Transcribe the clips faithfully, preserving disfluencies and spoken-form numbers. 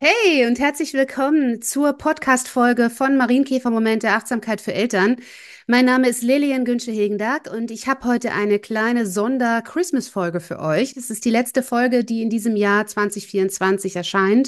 Hey und herzlich willkommen zur Podcast-Folge von Marienkäfer-Momente Achtsamkeit für Eltern. Mein Name ist Lilian Günsche-Hegendag und ich habe heute eine kleine Sonder-Christmas-Folge für euch. Das ist die letzte Folge, die in diesem Jahr zwanzig vierundzwanzig erscheint.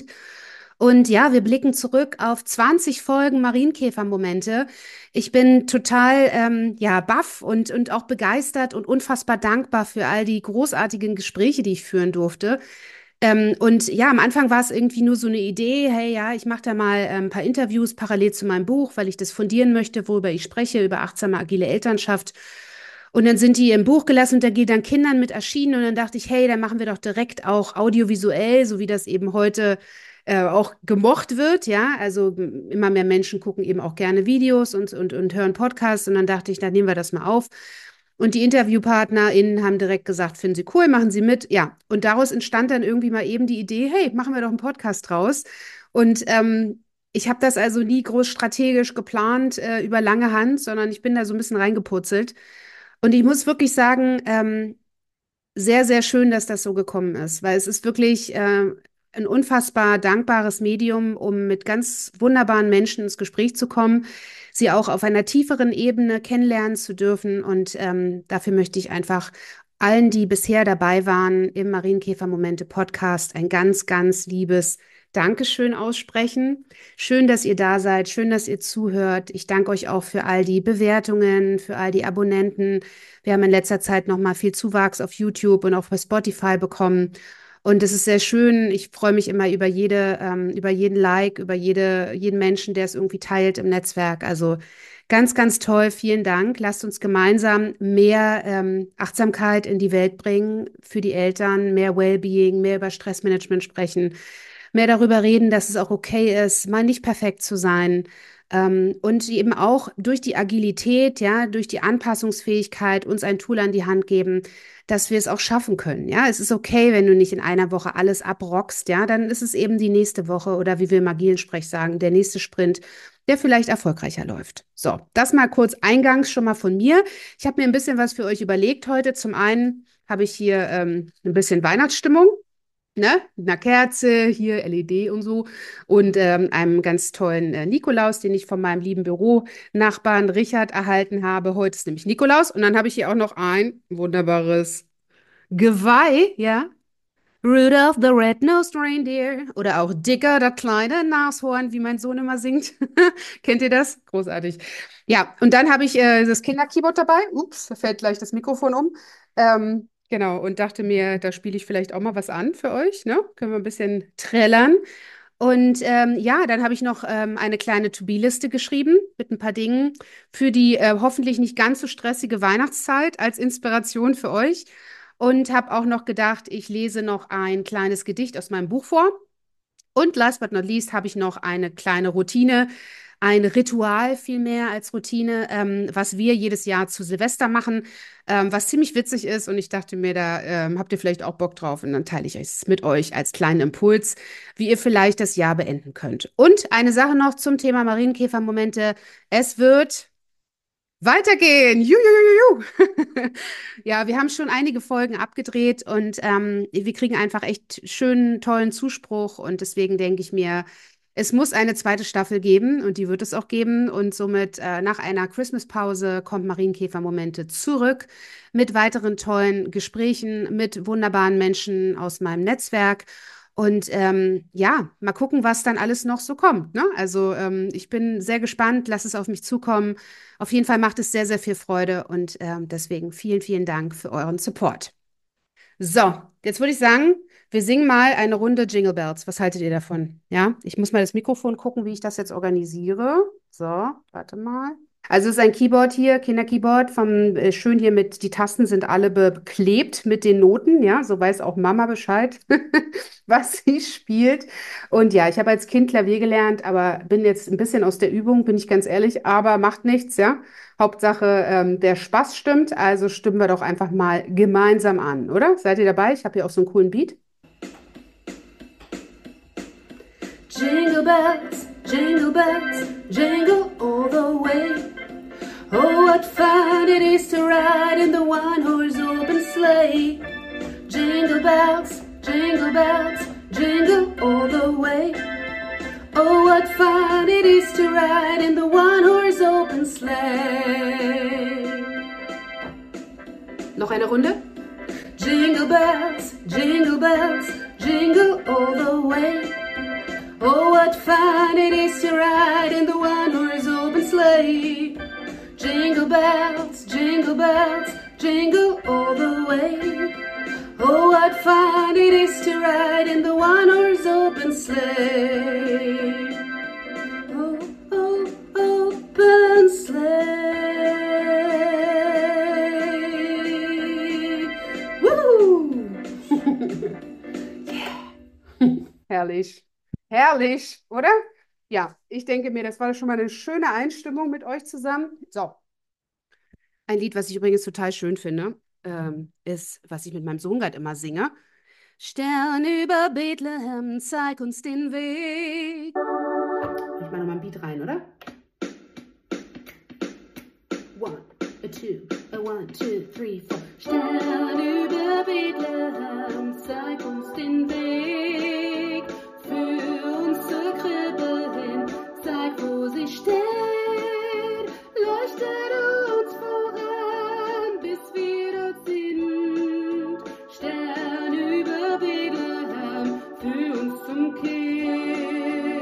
Und ja, wir blicken zurück auf zwanzig Folgen Marienkäfer-Momente. Ich bin total ähm, ja, baff und, und auch begeistert und unfassbar dankbar für all die großartigen Gespräche, die ich führen durfte. Ähm, und ja, am Anfang war es irgendwie nur so eine Idee, hey, ja, ich mache da mal ähm, ein paar Interviews parallel zu meinem Buch, weil ich das fundieren möchte, worüber ich spreche, über achtsame, agile Elternschaft. Und dann sind die im Buch gelassen und da geht dann Kindern mit erschienen und dann dachte ich, hey, dann machen wir doch direkt auch audiovisuell, so wie das eben heute äh, auch gemocht wird, ja. Also m- immer mehr Menschen gucken eben auch gerne Videos und, und, und hören Podcasts und dann dachte ich, dann nehmen wir das mal auf. Und die InterviewpartnerInnen haben direkt gesagt, finden Sie cool, machen Sie mit. Ja, und daraus entstand dann irgendwie mal eben die Idee, hey, machen wir doch einen Podcast draus. Und ähm, ich habe das also nie groß strategisch geplant äh, über lange Hand, sondern ich bin da so ein bisschen reingepurzelt. Und ich muss wirklich sagen, ähm, sehr, sehr schön, dass das so gekommen ist, weil es ist wirklich äh, ein unfassbar dankbares Medium, um mit ganz wunderbaren Menschen ins Gespräch zu kommen, sie auch auf einer tieferen Ebene kennenlernen zu dürfen. Und ähm, dafür möchte ich einfach allen, die bisher dabei waren im Marienkäfer-Momente Podcast, ein ganz, ganz liebes Dankeschön aussprechen. Schön, dass ihr da seid, schön, dass ihr zuhört. Ich danke euch auch für all die Bewertungen, für all die Abonnenten. Wir haben in letzter Zeit noch mal viel Zuwachs auf YouTube und auch bei Spotify bekommen. Und es ist sehr schön. Ich freue mich immer über jede, ähm, über jeden Like, über jede, jeden Menschen, der es irgendwie teilt im Netzwerk. Also ganz, ganz toll. Vielen Dank. Lasst uns gemeinsam mehr ähm, Achtsamkeit in die Welt bringen für die Eltern, mehr Wellbeing, mehr über Stressmanagement sprechen, mehr darüber reden, dass es auch okay ist, mal nicht perfekt zu sein. Ähm, und eben auch durch die Agilität, ja, durch die Anpassungsfähigkeit uns ein Tool an die Hand geben, dass wir es auch schaffen können. Ja, es ist okay, wenn du nicht in einer Woche alles abrockst, ja, dann ist es eben die nächste Woche oder wie wir im agilen Sprech sagen, der nächste Sprint, der vielleicht erfolgreicher läuft. So, das mal kurz eingangs schon mal von mir. Ich habe mir ein bisschen was für euch überlegt heute. Zum einen habe ich hier ähm, ein bisschen Weihnachtsstimmung, ne, mit einer Kerze, hier L E D und so und ähm, einem ganz tollen äh, Nikolaus, den ich von meinem lieben Büronachbarn Richard erhalten habe. Heute ist nämlich Nikolaus und dann habe ich hier auch noch ein wunderbares Geweih, ja. Rudolph the Red-Nosed Reindeer oder auch Dicker, das kleine Nashorn, wie mein Sohn immer singt. Kennt ihr das? Großartig. Ja, und dann habe ich äh, das Kinderkeyboard dabei. Ups, da fällt gleich das Mikrofon um. Ähm, genau, und dachte mir, da spiele ich vielleicht auch mal was an für euch, ne? Können wir ein bisschen trällern. Und ähm, ja, dann habe ich noch ähm, eine kleine To-Be-Liste geschrieben mit ein paar Dingen für die äh, hoffentlich nicht ganz so stressige Weihnachtszeit als Inspiration für euch. Und habe auch noch gedacht, ich lese noch ein kleines Gedicht aus meinem Buch vor. Und last but not least habe ich noch eine kleine Routine, ein Ritual vielmehr als Routine, ähm, was wir jedes Jahr zu Silvester machen, ähm, was ziemlich witzig ist. Und ich dachte mir, da ähm, habt ihr vielleicht auch Bock drauf. Und dann teile ich es mit euch als kleinen Impuls, wie ihr vielleicht das Jahr beenden könnt. Und eine Sache noch zum Thema Marienkäfermomente. Es wird weitergehen. Juhu. Ja, wir haben schon einige Folgen abgedreht und ähm, wir kriegen einfach echt schönen, tollen Zuspruch und deswegen denke ich mir, es muss eine zweite Staffel geben und die wird es auch geben und somit äh, nach einer Christmas-Pause kommt Marienkäfer-Momente zurück mit weiteren tollen Gesprächen mit wunderbaren Menschen aus meinem Netzwerk. Und ähm, ja, mal gucken, was dann alles noch so kommt. Ne? Also ähm, ich bin sehr gespannt, lass es auf mich zukommen. Auf jeden Fall macht es sehr, sehr viel Freude und ähm, deswegen vielen, vielen Dank für euren Support. So, jetzt würde ich sagen, wir singen mal eine Runde Jingle Bells. Was haltet ihr davon? Ja, ich muss mal das Mikrofon gucken, wie ich das jetzt organisiere. So, warte mal. Also es ist ein Keyboard hier, Kinderkeyboard, vom, äh, schön hier mit, die Tasten sind alle be beklebt mit den Noten, ja, so weiß auch Mama Bescheid, was sie spielt. Und ja, ich habe als Kind Klavier gelernt, aber bin jetzt ein bisschen aus der Übung, bin ich ganz ehrlich, aber macht nichts, ja. Hauptsache, ähm, der Spaß stimmt, also stimmen wir doch einfach mal gemeinsam an, oder? Seid ihr dabei? Ich habe hier auch so einen coolen Beat. Jingle bells, jingle bells, jingle all the way. Oh, what fun it is to ride in the one-horse open sleigh. Jingle bells, jingle bells, jingle all the way. Oh, what fun it is to ride in the one-horse open sleigh. Noch eine Runde. Jingle bells, jingle bells, jingle all the way. Oh, what fun it is to ride in the one-horse open sleigh. Jingle bells, jingle bells, jingle all the way. Oh, what fun it is to ride in the one-horse open sleigh. Oh, oh, open sleigh. Woo! Yeah. Herrlich. Herrlich, oder? Ja, ich denke mir, das war schon mal eine schöne Einstimmung mit euch zusammen. So, ein Lied, was ich übrigens total schön finde, ähm, ist, was ich mit meinem Sohn gerade immer singe. Stern über Bethlehem, zeig uns den Weg. Ich mache nochmal ein Beat rein, oder? One, a two, a one, two, three, four. Stern über Bethlehem, zeig uns den Weg. Für uns zur Krippe hin, zeig, wo sie steht. Leuchtet uns voran, bis wir dort sind. Stern über Bethlehem, für uns zum Kind.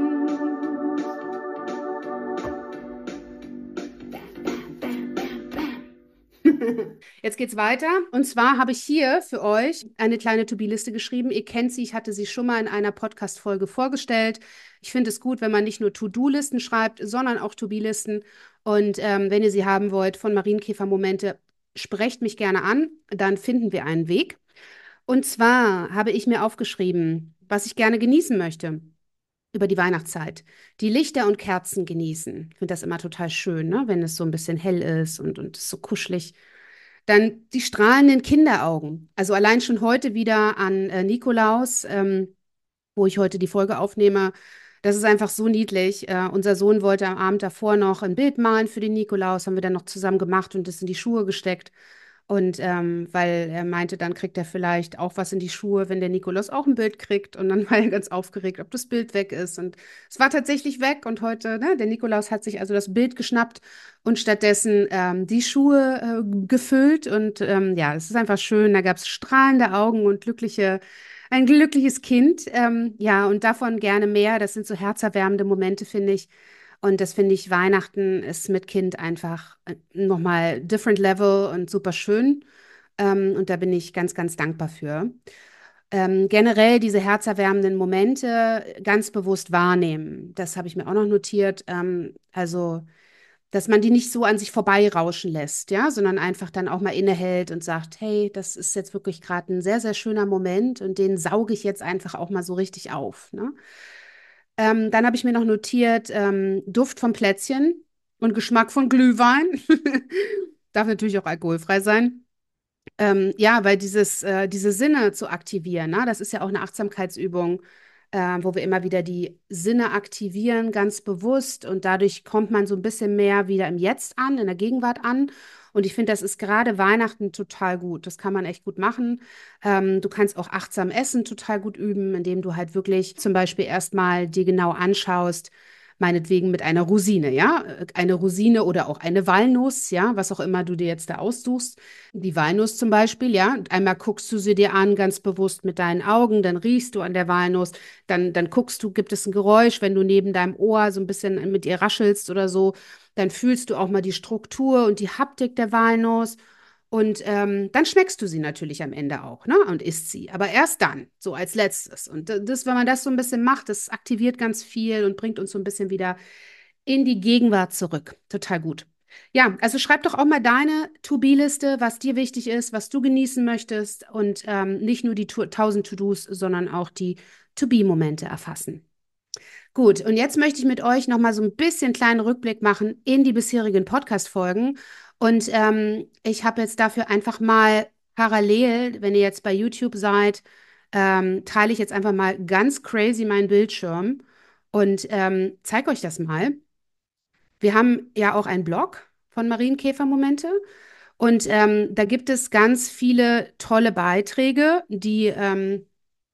Bam, bam, bam, bam, bam. Jetzt geht's weiter. Und zwar habe ich hier für euch eine kleine To-Be-Liste geschrieben. Ihr kennt sie, ich hatte sie schon mal in einer Podcast-Folge vorgestellt. Ich finde es gut, wenn man nicht nur To-Do-Listen schreibt, sondern auch To-Be-Listen. Und ähm, wenn ihr sie haben wollt von Marienkäfer-Momente, sprecht mich gerne an, dann finden wir einen Weg. Und zwar habe ich mir aufgeschrieben, was ich gerne genießen möchte über die Weihnachtszeit. Die Lichter und Kerzen genießen. Ich finde das immer total schön, ne? Wenn es so ein bisschen hell ist und, und es so kuschelig. Dann die strahlenden Kinderaugen. Also allein schon heute wieder an äh, Nikolaus, ähm, wo ich heute die Folge aufnehme. Das ist einfach so niedlich. Äh, unser Sohn wollte am Abend davor noch ein Bild malen für den Nikolaus, haben wir dann noch zusammen gemacht und das in die Schuhe gesteckt. Und ähm, weil er meinte, dann kriegt er vielleicht auch was in die Schuhe, wenn der Nikolaus auch ein Bild kriegt. Und dann war er ganz aufgeregt, ob das Bild weg ist. Und es war tatsächlich weg. Und heute, ne, der Nikolaus hat sich also das Bild geschnappt und stattdessen ähm, die Schuhe äh, gefüllt. Und ähm, ja, es ist einfach schön. Da gab es strahlende Augen und glückliche, ein glückliches Kind. Ähm, ja, und davon gerne mehr. Das sind so herzerwärmende Momente, finde ich. Und das finde ich, Weihnachten ist mit Kind einfach äh, nochmal different level und super schön. Ähm, und da bin ich ganz, ganz dankbar für. Ähm, generell diese herzerwärmenden Momente ganz bewusst wahrnehmen. Das habe ich mir auch noch notiert. Ähm, also, dass man die nicht so an sich vorbeirauschen lässt, ja, sondern einfach dann auch mal innehält und sagt, hey, das ist jetzt wirklich gerade ein sehr, sehr schöner Moment und den sauge ich jetzt einfach auch mal so richtig auf, ne? Ähm, dann habe ich mir noch notiert, ähm, Duft von Plätzchen und Geschmack von Glühwein. Darf natürlich auch alkoholfrei sein. Ähm, ja, weil dieses, äh, diese Sinne zu aktivieren, ne? Das ist ja auch eine Achtsamkeitsübung, äh, wo wir immer wieder die Sinne aktivieren, ganz bewusst. Und dadurch kommt man so ein bisschen mehr wieder im Jetzt an, in der Gegenwart an. Und ich finde, das ist gerade Weihnachten total gut. Das kann man echt gut machen. Ähm, du kannst auch achtsam essen total gut üben, indem du halt wirklich zum Beispiel erstmal dir genau anschaust, meinetwegen mit einer Rosine, ja, eine Rosine oder auch eine Walnuss, ja, was auch immer du dir jetzt da aussuchst. Die Walnuss zum Beispiel, ja, einmal guckst du sie dir an, ganz bewusst mit deinen Augen, dann riechst du an der Walnuss, dann, dann guckst du, gibt es ein Geräusch, wenn du neben deinem Ohr so ein bisschen mit ihr raschelst oder so, dann fühlst du auch mal die Struktur und die Haptik der Walnuss. Und ähm, dann schmeckst du sie natürlich am Ende auch, ne? Und isst sie. Aber erst dann, so als letztes. Und das, wenn man das so ein bisschen macht, das aktiviert ganz viel und bringt uns so ein bisschen wieder in die Gegenwart zurück. Total gut. Ja, also schreib doch auch mal deine To-Be-Liste, was dir wichtig ist, was du genießen möchtest und ähm, nicht nur die tu- tausend To-Dos, sondern auch die To-Be-Momente erfassen. Gut, und jetzt möchte ich mit euch noch mal so ein bisschen kleinen Rückblick machen in die bisherigen Podcast-Folgen. Und ähm, ich habe jetzt dafür einfach mal parallel, wenn ihr jetzt bei YouTube seid, ähm, teile ich jetzt einfach mal ganz crazy meinen Bildschirm und ähm, zeige euch das mal. Wir haben ja auch einen Blog von Marienkäfermomente und ähm, da gibt es ganz viele tolle Beiträge, die ähm,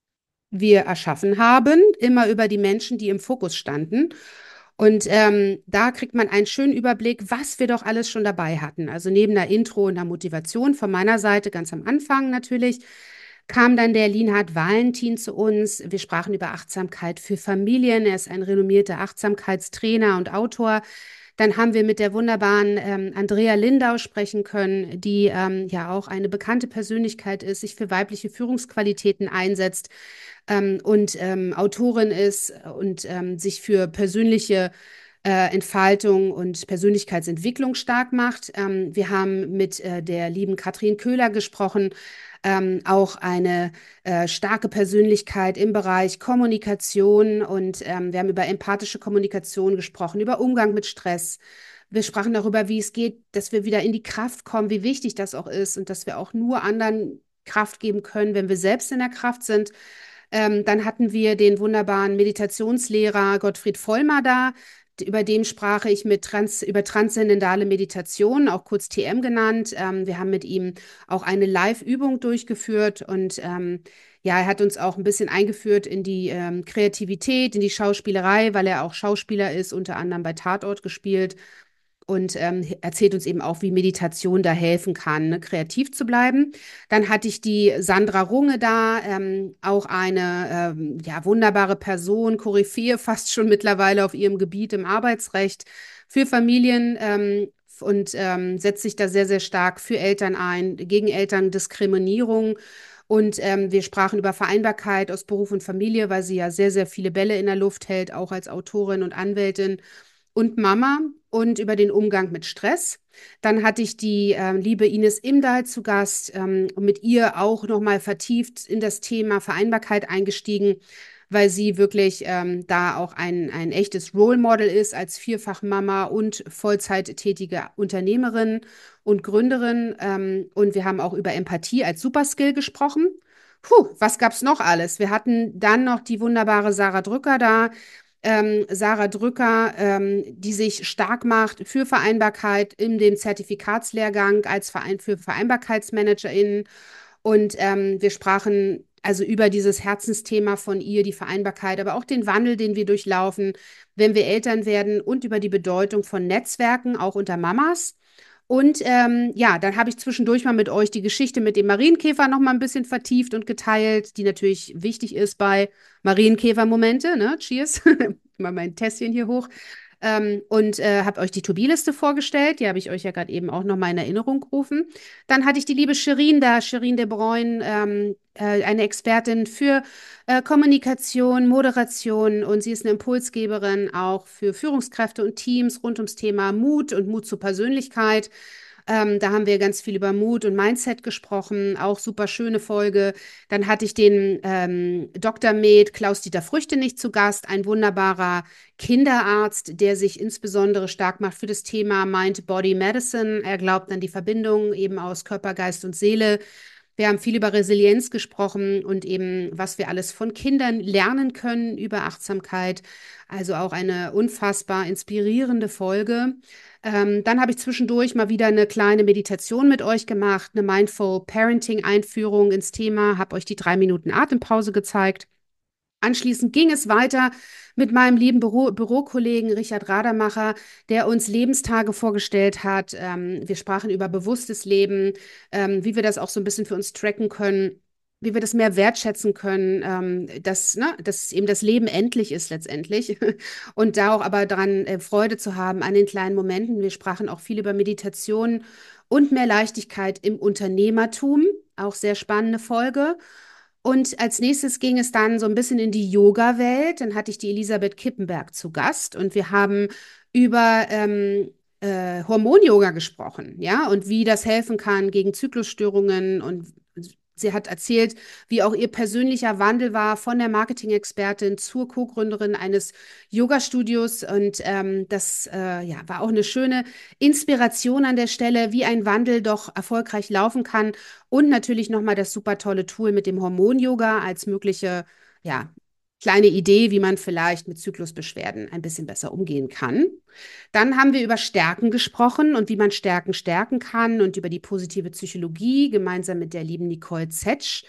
wir erschaffen haben, immer über die Menschen, die im Fokus standen. Und ähm, da kriegt man einen schönen Überblick, was wir doch alles schon dabei hatten. Also neben der Intro und der Motivation von meiner Seite, ganz am Anfang natürlich, kam dann der Linhard Valentin zu uns. Wir sprachen über Achtsamkeit für Familien. Er ist ein renommierter Achtsamkeitstrainer und Autor. Dann haben wir mit der wunderbaren ähm, Andrea Lindau sprechen können, die ähm, ja auch eine bekannte Persönlichkeit ist, sich für weibliche Führungsqualitäten einsetzt ähm, und ähm, Autorin ist und ähm, sich für persönliche äh, Entfaltung und Persönlichkeitsentwicklung stark macht. Ähm, wir haben mit äh, der lieben Katrin Köhler gesprochen, ähm, auch eine äh, starke Persönlichkeit im Bereich Kommunikation und ähm, wir haben über empathische Kommunikation gesprochen, über Umgang mit Stress. Wir sprachen darüber, wie es geht, dass wir wieder in die Kraft kommen, wie wichtig das auch ist und dass wir auch nur anderen Kraft geben können, wenn wir selbst in der Kraft sind. Ähm, dann hatten wir den wunderbaren Meditationslehrer Gottfried Vollmer da. Über den sprach ich mit Trans über transzendentale Meditation, auch kurz T M genannt. Ähm, wir haben mit ihm auch eine Live-Übung durchgeführt und ähm, ja, er hat uns auch ein bisschen eingeführt in die ähm, Kreativität, in die Schauspielerei, weil er auch Schauspieler ist, unter anderem bei Tatort gespielt und ähm, erzählt uns eben auch, wie Meditation da helfen kann, ne, kreativ zu bleiben. Dann hatte ich die Sandra Runge da, ähm, auch eine ähm, ja, wunderbare Person, Koryphäe fast schon mittlerweile auf ihrem Gebiet im Arbeitsrecht für Familien ähm, und ähm, setzt sich da sehr, sehr stark für Eltern ein, gegen Elterndiskriminierung. Und ähm, wir sprachen über Vereinbarkeit aus Beruf und Familie, weil sie ja sehr, sehr viele Bälle in der Luft hält, auch als Autorin und Anwältin und Mama und über den Umgang mit Stress. Dann hatte ich die äh, liebe Ines Imdahl zu Gast ähm, und mit ihr auch nochmal vertieft in das Thema Vereinbarkeit eingestiegen, weil sie wirklich ähm, da auch ein, ein echtes Role Model ist als Vierfachmama und Vollzeittätige Unternehmerin und Gründerin. Ähm, und wir haben auch über Empathie als Superskill gesprochen. Puh, was gab's noch alles? Wir hatten dann noch die wunderbare Sarah Drücker da, ähm, Sarah Drücker, ähm, die sich stark macht für Vereinbarkeit in dem Zertifikatslehrgang als Verein für VereinbarkeitsmanagerInnen. Und ähm, wir sprachen also über dieses Herzensthema von ihr, die Vereinbarkeit, aber auch den Wandel, den wir durchlaufen, wenn wir Eltern werden und über die Bedeutung von Netzwerken, auch unter Mamas. Und ähm, ja, dann habe ich zwischendurch mal mit euch die Geschichte mit dem Marienkäfer noch mal ein bisschen vertieft und geteilt, die natürlich wichtig ist bei Marienkäfer-Momente, ne? Cheers. Mal mein Tässchen hier hoch. Ähm, und äh, habe euch die To-Be-Liste vorgestellt. Die habe ich euch ja gerade eben auch noch mal in Erinnerung gerufen. Dann hatte ich die liebe Shirin da, Shirin de Bruyne, ähm, äh, eine Expertin für äh, Kommunikation, Moderation und sie ist eine Impulsgeberin auch für Führungskräfte und Teams rund ums Thema Mut und Mut zur Persönlichkeit. Ähm, da haben wir ganz viel über Mut und Mindset gesprochen, auch super schöne Folge. Dann hatte ich den ähm, Doktor Med Klaus-Dieter Früchtenich zu Gast, ein wunderbarer Kinderarzt, der sich insbesondere stark macht für das Thema Mind-Body-Medicine. Er glaubt an die Verbindung eben aus Körper, Geist und Seele. Wir haben viel über Resilienz gesprochen und eben, was wir alles von Kindern lernen können über Achtsamkeit. Also auch eine unfassbar inspirierende Folge. Ähm, dann habe ich zwischendurch mal wieder eine kleine Meditation mit euch gemacht, eine Mindful Parenting Einführung ins Thema, habe euch die drei Minuten Atempause gezeigt. Anschließend ging es weiter mit meinem lieben Büro Bürokollegen Richard Radermacher, der uns Lebenstage vorgestellt hat. Ähm, wir sprachen über bewusstes Leben, ähm, wie wir das auch so ein bisschen für uns tracken können, wie wir das mehr wertschätzen können, ähm, dass, ne, dass eben das Leben endlich ist letztendlich und da auch aber daran äh, Freude zu haben an den kleinen Momenten. Wir sprachen auch viel über Meditation und mehr Leichtigkeit im Unternehmertum. Auch sehr spannende Folge. Und als nächstes ging es dann so ein bisschen in die Yoga-Welt. Dann hatte ich die Elisabeth Kippenberg zu Gast und wir haben über ähm, äh, Hormon-Yoga gesprochen, ja, und wie das helfen kann gegen Zyklusstörungen. Und sie hat erzählt, wie auch ihr persönlicher Wandel war von der Marketing-Expertin zur Co-Gründerin eines Yoga-Studios. Und ähm, das äh, ja, war auch eine schöne Inspiration an der Stelle, wie ein Wandel doch erfolgreich laufen kann. Und natürlich nochmal das super tolle Tool mit dem Hormon-Yoga als mögliche, ja, kleine Idee, wie man vielleicht mit Zyklusbeschwerden ein bisschen besser umgehen kann. Dann haben wir über Stärken gesprochen und wie man Stärken stärken kann und über die positive Psychologie gemeinsam mit der lieben Nicole Zetsch.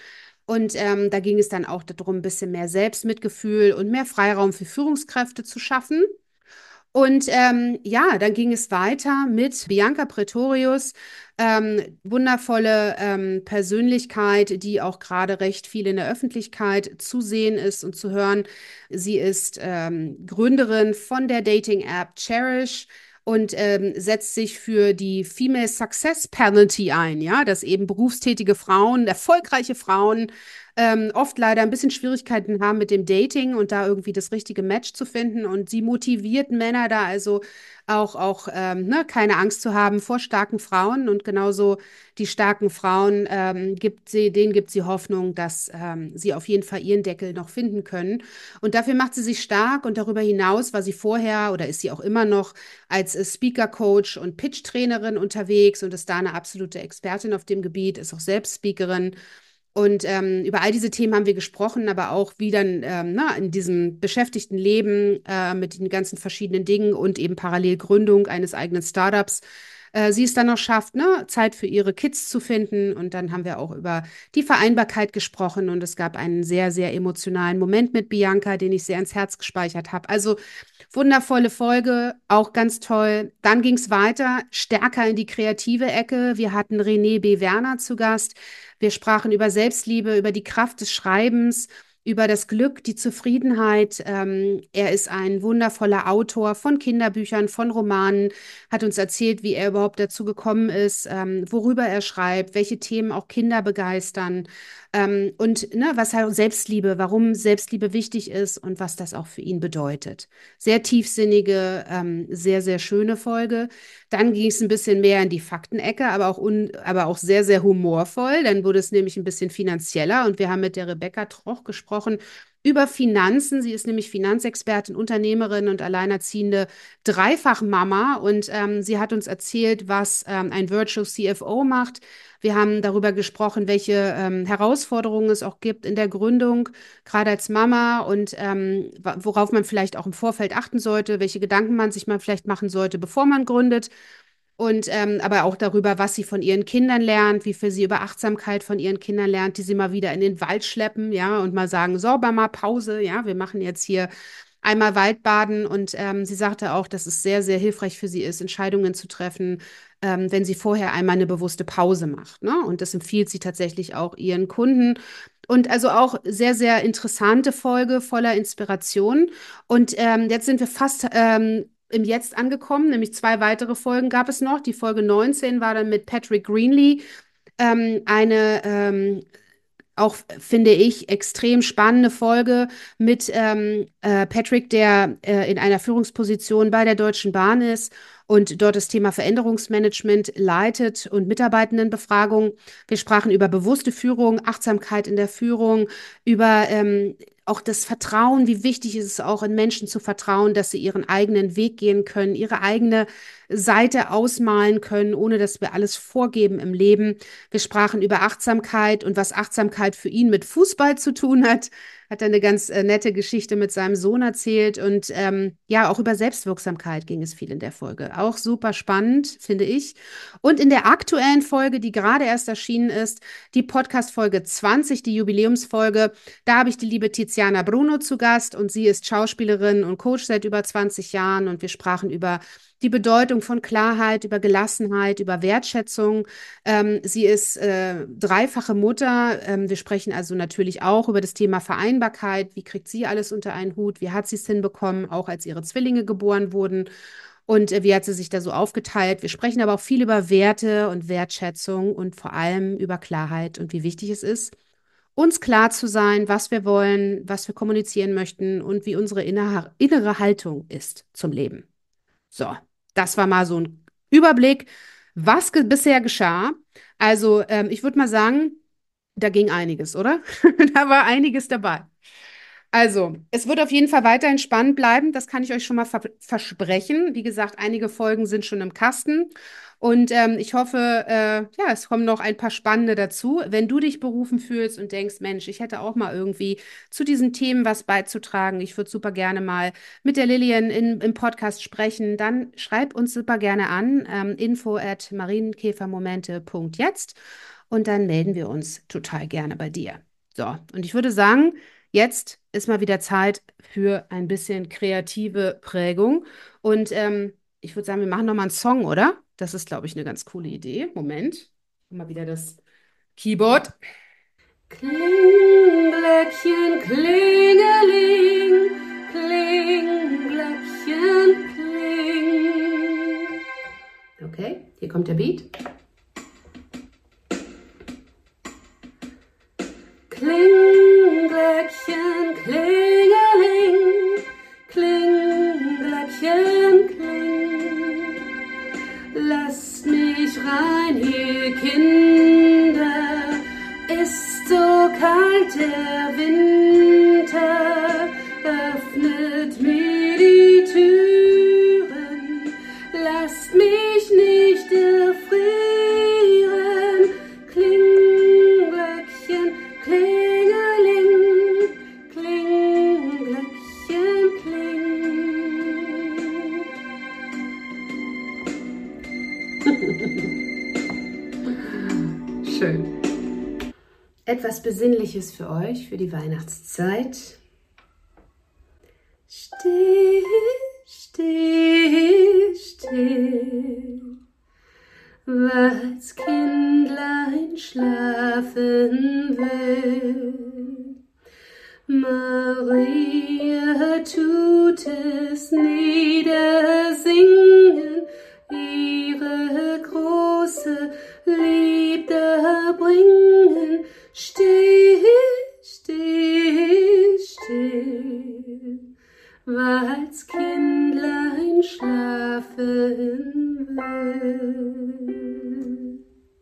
Und ähm, da ging es dann auch darum, ein bisschen mehr Selbstmitgefühl und mehr Freiraum für Führungskräfte zu schaffen. Und ähm, ja, dann ging es weiter mit Bianca Pretorius, ähm, wundervolle ähm, Persönlichkeit, die auch gerade recht viel in der Öffentlichkeit zu sehen ist und zu hören. Sie ist ähm, Gründerin von der Dating-App Cherish und ähm, setzt sich für die Female Success Penalty ein, ja, dass eben berufstätige Frauen, erfolgreiche Frauen ähm, oft leider ein bisschen Schwierigkeiten haben mit dem Dating und da irgendwie das richtige Match zu finden. Und sie motiviert Männer da also auch, auch ähm, ne, keine Angst zu haben vor starken Frauen. Und genauso die starken Frauen ähm, gibt sie, denen gibt sie Hoffnung, dass ähm, sie auf jeden Fall ihren Deckel noch finden können. Und dafür macht sie sich stark. Und darüber hinaus war sie vorher oder ist sie auch immer noch als äh, Speaker-Coach und Pitch-Trainerin unterwegs und ist da eine absolute Expertin auf dem Gebiet, ist auch selbst Speakerin. Und ähm, über all diese Themen haben wir gesprochen, aber auch wie dann ähm, na, in diesem beschäftigten Leben äh, mit den ganzen verschiedenen Dingen und eben parallel Gründung eines eigenen Startups äh, sie es dann noch schafft, ne, Zeit für ihre Kids zu finden. Und dann haben wir auch über die Vereinbarkeit gesprochen und es gab einen sehr, sehr emotionalen Moment mit Bianca, den ich sehr ins Herz gespeichert habe. Also wundervolle Folge, auch ganz toll. Dann ging es weiter, stärker in die kreative Ecke. Wir hatten René B. Werner zu Gast. Wir sprachen über Selbstliebe, über die Kraft des Schreibens, über das Glück, die Zufriedenheit. Ähm, er ist ein wundervoller Autor von Kinderbüchern, von Romanen, hat uns erzählt, wie er überhaupt dazu gekommen ist, ähm, worüber er schreibt, welche Themen auch Kinder begeistern. Ähm, und ne, was halt Selbstliebe, warum Selbstliebe wichtig ist und was das auch für ihn bedeutet. Sehr tiefsinnige, ähm, sehr, sehr schöne Folge. Dann ging es ein bisschen mehr in die Faktenecke, aber auch, un, aber auch sehr, sehr humorvoll. Dann wurde es nämlich ein bisschen finanzieller und wir haben mit der Rebecca Troch gesprochen über Finanzen. Sie ist nämlich Finanzexpertin, Unternehmerin und alleinerziehende Dreifachmama und ähm, sie hat uns erzählt, was ähm, ein Virtual C F O macht. Wir haben darüber gesprochen, welche ähm, Herausforderungen es auch gibt in der Gründung, gerade als Mama und ähm, worauf man vielleicht auch im Vorfeld achten sollte, welche Gedanken man sich mal vielleicht machen sollte, bevor man gründet. Und ähm, aber auch darüber, was sie von ihren Kindern lernt, wie viel sie über Achtsamkeit von ihren Kindern lernt, die sie mal wieder in den Wald schleppen, ja, und mal sagen, so, mal Pause, ja, wir machen jetzt hier einmal Waldbaden. Und ähm, sie sagte auch, dass es sehr, sehr hilfreich für sie ist, Entscheidungen zu treffen, ähm, wenn sie vorher einmal eine bewusste Pause macht, ne? Und das empfiehlt sie tatsächlich auch ihren Kunden. Und also auch sehr, sehr interessante Folge voller Inspiration. Und ähm, jetzt sind wir fast ähm, im Jetzt angekommen, nämlich zwei weitere Folgen gab es noch. Die Folge neunzehn war dann mit Patrick Greenlee, ähm, eine ähm, auch, finde ich, extrem spannende Folge mit ähm, äh, Patrick, der äh, in einer Führungsposition bei der Deutschen Bahn ist und dort das Thema Veränderungsmanagement leitet und Mitarbeitendenbefragung. Wir sprachen über bewusste Führung, Achtsamkeit in der Führung, über ähm, auch das Vertrauen, wie wichtig ist es auch in Menschen zu vertrauen, dass sie ihren eigenen Weg gehen können, ihre eigene Seite ausmalen können, ohne dass wir alles vorgeben im Leben. Wir sprachen über Achtsamkeit und was Achtsamkeit für ihn mit Fußball zu tun hat. Hat er eine ganz äh, nette Geschichte mit seinem Sohn erzählt. Und ähm, ja, auch über Selbstwirksamkeit ging es viel in der Folge. Auch super spannend, finde ich. Und in der aktuellen Folge, die gerade erst erschienen ist, die Podcast-Folge zwanzig, die Jubiläumsfolge, da habe ich die liebe Tiziana Bruno zu Gast und sie ist Schauspielerin und Coach seit über zwanzig Jahren und wir sprachen über die Bedeutung von Klarheit, über Gelassenheit, über Wertschätzung. Ähm, sie ist äh, dreifache Mutter. Ähm, wir sprechen also natürlich auch über das Thema Vereinbarkeit. Wie kriegt sie alles unter einen Hut? Wie hat sie es hinbekommen, auch als ihre Zwillinge geboren wurden? Und äh, wie hat sie sich da so aufgeteilt? Wir sprechen aber auch viel über Werte und Wertschätzung und vor allem über Klarheit und wie wichtig es ist, uns klar zu sein, was wir wollen, was wir kommunizieren möchten und wie unsere innere, innere Haltung ist zum Leben. So, das war mal so ein Überblick, was ge bisher geschah. Also, ähm, ich würde mal sagen, da ging einiges, oder? Da war einiges dabei. Also, es wird auf jeden Fall weiterhin spannend bleiben, das kann ich euch schon mal ver versprechen. Wie gesagt, einige Folgen sind schon im Kasten und ähm, ich hoffe, äh, ja, es kommen noch ein paar spannende dazu. Wenn du dich berufen fühlst und denkst, Mensch, ich hätte auch mal irgendwie zu diesen Themen was beizutragen, ich würde super gerne mal mit der Lilian in, im Podcast sprechen, dann schreib uns super gerne an, ähm, info at marienkäfermomente punkt jetzt und dann melden wir uns total gerne bei dir. So, und ich würde sagen, jetzt ist mal wieder Zeit für ein bisschen kreative Prägung. Und ähm, ich würde sagen, wir machen nochmal einen Song, oder? Das ist, glaube ich, eine ganz coole Idee. Moment. Mal wieder das Keyboard. Kling, Glöckchen, klingeling, kling, Glöckchen, kling. Okay, hier kommt der Beat. Kling, Glöckchen, klingeling, kling, Glöckchen, kling. Lasst mich rein, ihr Kinder, ist so kalt der Winter, öffnet mir die Türen, lasst mich nicht erfrieren. Kling, Glöckchen, klingeling, kling, Glöckchen, kling. Schön. Etwas Besinnliches für euch, für die Weihnachtszeit. Still, still, still, weil's Kindlein schlafen will. Maria tut es niedersingen, ihre große Liebe bringen. Still, still, still, weil's Kindlein schlafen will.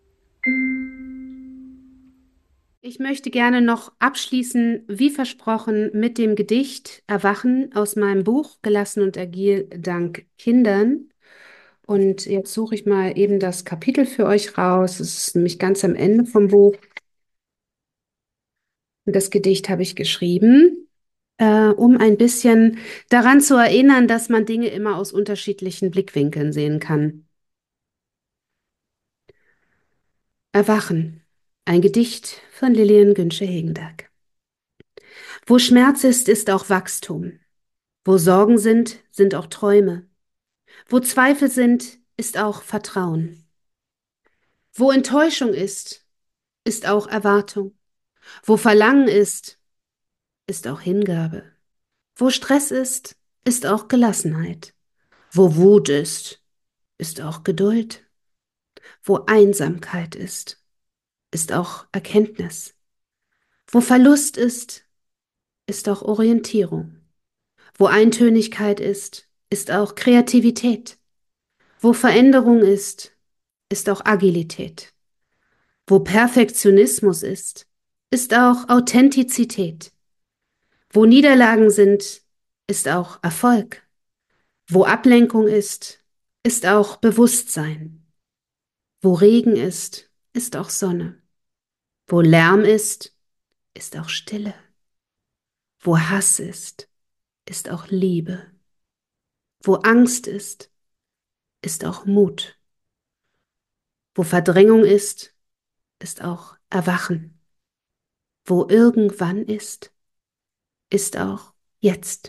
Ich möchte gerne noch abschließen, wie versprochen, mit dem Gedicht Erwachen aus meinem Buch Gelassen und agil dank Kindern. Und jetzt suche ich mal eben das Kapitel für euch raus. Es ist nämlich ganz am Ende vom Buch. Und das Gedicht habe ich geschrieben, äh, um ein bisschen daran zu erinnern, dass man Dinge immer aus unterschiedlichen Blickwinkeln sehen kann. Erwachen. Ein Gedicht von Lilian Günsche-Hegenberg. Wo Schmerz ist, ist auch Wachstum. Wo Sorgen sind, sind auch Träume. Wo Zweifel sind, ist auch Vertrauen. Wo Enttäuschung ist, ist auch Erwartung. Wo Verlangen ist, ist auch Hingabe. Wo Stress ist, ist auch Gelassenheit. Wo Wut ist, ist auch Geduld. Wo Einsamkeit ist, ist auch Erkenntnis. Wo Verlust ist, ist auch Orientierung. Wo Eintönigkeit ist, ist auch Kreativität. Wo Veränderung ist, ist auch Agilität. Wo Perfektionismus ist, ist auch Authentizität. Wo Niederlagen sind, ist auch Erfolg. Wo Ablenkung ist, ist auch Bewusstsein. Wo Regen ist, ist auch Sonne. Wo Lärm ist, ist auch Stille. Wo Hass ist, ist auch Liebe. Wo Angst ist, ist auch Mut. Wo Verdrängung ist, ist auch Erwachen. Wo irgendwann ist, ist auch jetzt.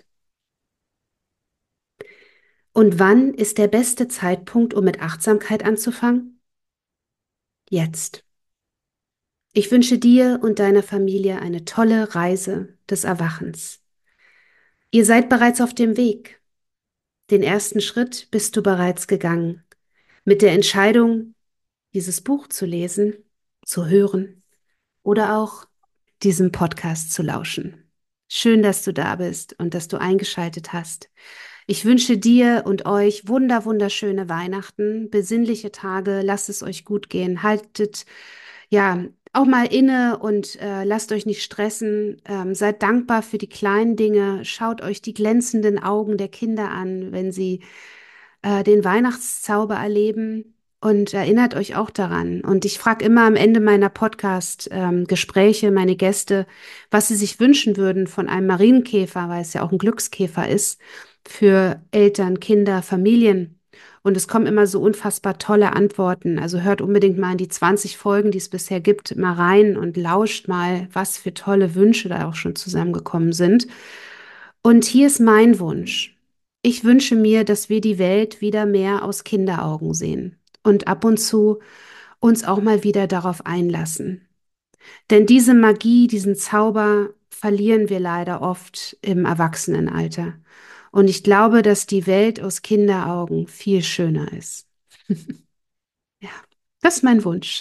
Und wann ist der beste Zeitpunkt, um mit Achtsamkeit anzufangen? Jetzt. Ich wünsche dir und deiner Familie eine tolle Reise des Erwachens. Ihr seid bereits auf dem Weg. Den ersten Schritt bist du bereits gegangen, mit der Entscheidung, dieses Buch zu lesen, zu hören oder auch diesem Podcast zu lauschen. Schön, dass du da bist und dass du eingeschaltet hast. Ich wünsche dir und euch wunder, wunderschöne Weihnachten, besinnliche Tage, lasst es euch gut gehen, haltet ja auch mal inne und äh, lasst euch nicht stressen, ähm, seid dankbar für die kleinen Dinge, schaut euch die glänzenden Augen der Kinder an, wenn sie äh, den Weihnachtszauber erleben. Und erinnert euch auch daran. Und ich frage immer am Ende meiner Podcast-Gespräche meine Gäste, was sie sich wünschen würden von einem Marienkäfer, weil es ja auch ein Glückskäfer ist, für Eltern, Kinder, Familien. Und es kommen immer so unfassbar tolle Antworten. Also hört unbedingt mal in die zwanzig Folgen, die es bisher gibt, mal rein und lauscht mal, was für tolle Wünsche da auch schon zusammengekommen sind. Und hier ist mein Wunsch. Ich wünsche mir, dass wir die Welt wieder mehr aus Kinderaugen sehen und ab und zu uns auch mal wieder darauf einlassen. Denn diese Magie, diesen Zauber verlieren wir leider oft im Erwachsenenalter. Und ich glaube, dass die Welt aus Kinderaugen viel schöner ist. Ja, das ist mein Wunsch.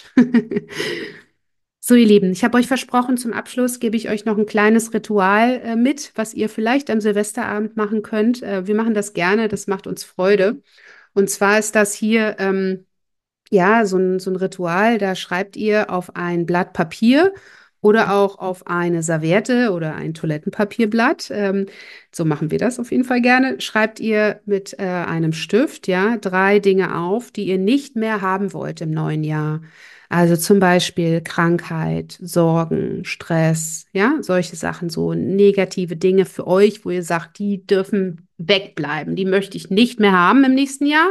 So, ihr Lieben, ich habe euch versprochen, zum Abschluss gebe ich euch noch ein kleines Ritual äh, mit, was ihr vielleicht am Silvesterabend machen könnt. Äh, wir machen das gerne, das macht uns Freude. Und zwar ist das hier ähm, ja, so ein, so ein Ritual, da schreibt ihr auf ein Blatt Papier oder auch auf eine Serviette oder ein Toilettenpapierblatt. Ähm, so machen wir das auf jeden Fall gerne. Schreibt ihr mit äh, einem Stift, ja, drei Dinge auf, die ihr nicht mehr haben wollt im neuen Jahr. Also zum Beispiel Krankheit, Sorgen, Stress, ja, solche Sachen, so negative Dinge für euch, wo ihr sagt, die dürfen wegbleiben, die möchte ich nicht mehr haben im nächsten Jahr.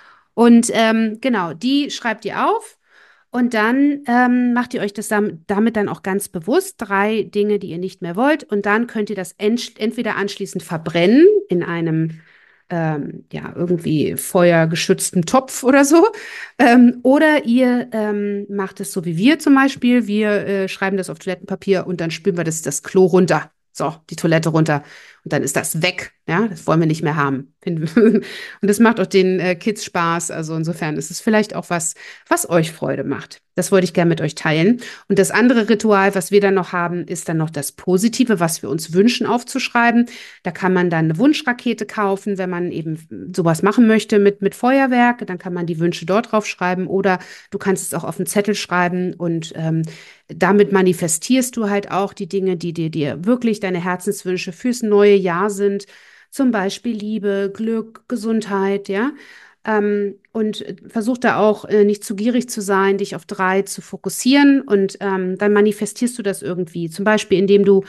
Und ähm, genau, die schreibt ihr auf und dann ähm, macht ihr euch das dam damit dann auch ganz bewusst, drei Dinge, die ihr nicht mehr wollt. Und dann könnt ihr das ent entweder anschließend verbrennen in einem ähm, ja, irgendwie feuergeschützten Topf oder so. Ähm, oder ihr ähm, macht es so wie wir zum Beispiel. Wir äh, schreiben das auf Toilettenpapier und dann spülen wir das, das Klo runter. So, die Toilette runter. Und dann ist das weg. Ja, das wollen wir nicht mehr haben. Und das macht auch den äh, Kids Spaß. Also insofern ist es vielleicht auch was, was euch Freude macht. Das wollte ich gerne mit euch teilen. Und das andere Ritual, was wir dann noch haben, ist dann noch das Positive, was wir uns wünschen, aufzuschreiben. Da kann man dann eine Wunschrakete kaufen, wenn man eben sowas machen möchte mit, mit Feuerwerk. Dann kann man die Wünsche dort drauf schreiben. Oder du kannst es auch auf einen Zettel schreiben und ähm, damit manifestierst du halt auch die Dinge, die dir, dir wirklich deine Herzenswünsche fürs neue Jahr sind. Zum Beispiel Liebe, Glück, Gesundheit, ja. Ähm, und versuch da auch äh, nicht zu gierig zu sein, dich auf drei zu fokussieren und ähm, dann manifestierst du das irgendwie. Zum Beispiel, indem du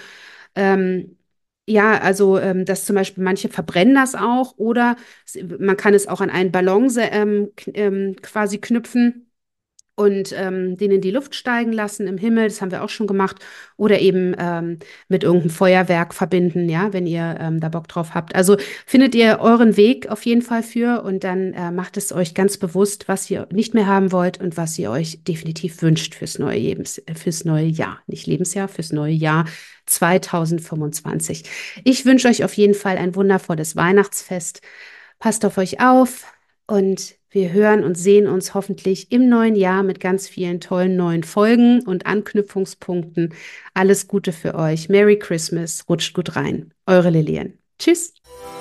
ähm, ja, also ähm, dass zum Beispiel manche verbrennen das auch oder es, man kann es auch an einen Ballon se- ähm, k- ähm, quasi knüpfen und ähm, den in die Luft steigen lassen im Himmel, das haben wir auch schon gemacht, oder eben ähm, mit irgendeinem Feuerwerk verbinden, ja, wenn ihr ähm, da Bock drauf habt. Also findet ihr euren Weg auf jeden Fall für und dann äh, macht es euch ganz bewusst, was ihr nicht mehr haben wollt und was ihr euch definitiv wünscht fürs neue Lebens, äh, fürs neue Jahr, nicht Lebensjahr, fürs neue Jahr zwanzig fünfundzwanzig. Ich wünsche euch auf jeden Fall ein wundervolles Weihnachtsfest. Passt auf euch auf. Und wir hören und sehen uns hoffentlich im neuen Jahr mit ganz vielen tollen neuen Folgen und Anknüpfungspunkten. Alles Gute für euch. Merry Christmas. Rutscht gut rein. Eure Lilian. Tschüss.